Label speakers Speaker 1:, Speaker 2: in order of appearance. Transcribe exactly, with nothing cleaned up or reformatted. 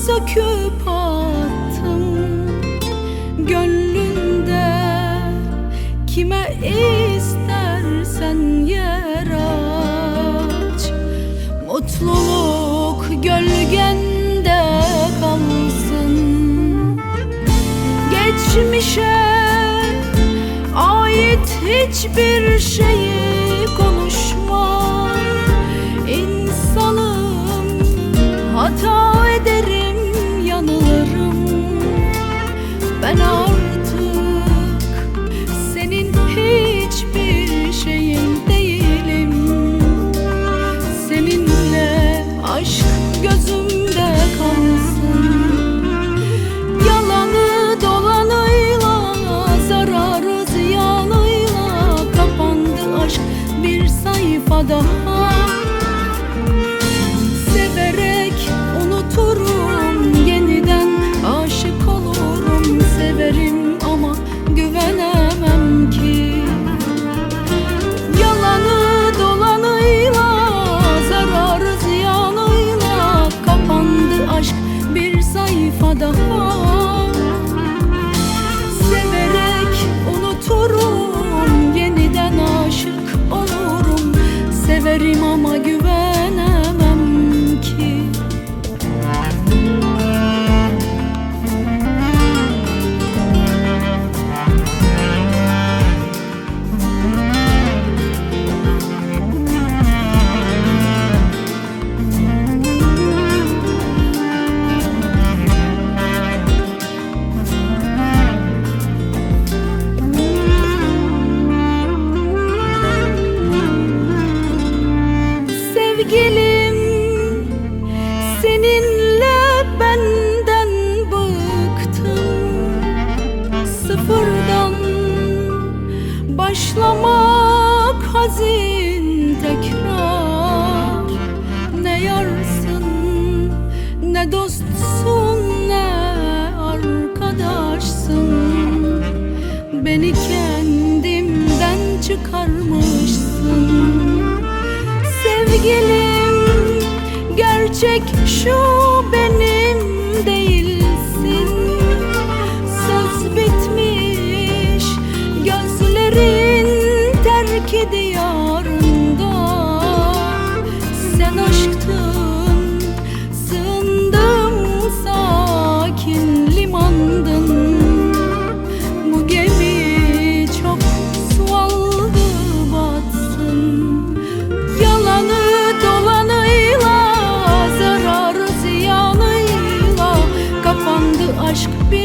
Speaker 1: söküp attım. Gönlünde kime istersen yer aç. Mutluluk gölgende kalsın. Geçmişe ait hiçbir şeyi konuşma. İnsanım, hata ederim, yanılırım. Ben artık senin hiçbir şeyin değilim. Seninle aşk gözümde kalsın. Yalanı dolanıyla, zararı ziyanıyla kapandı aşk bir sayfa daha. Severek unuturum, yeniden aşık olurum. Severim ama güvenemem ki. Yalanı dolanıyla, zararı ziyanıyla kapandı aşk bir sayfa daha. Severek unuturum, yeniden aşık olurum. Severim ama güvenemem ki. Sevgilim, seninle benden bıktım. Sıfırdan başlamak hazin tekrar. Ne yarsın, ne dostsun, ne arkadaşsın. Beni kendimden çıkarmışsın. Sevgilim, gerçek şu, benim değilsin. Söz bitmiş, gözlerin terk diyarında. Sen aşktın, sığındım, sakin limandın. Bu gemi çok su aldı, batsın. Yalanı dolanıyla, zararı ziyanıyla kapandı aşk bir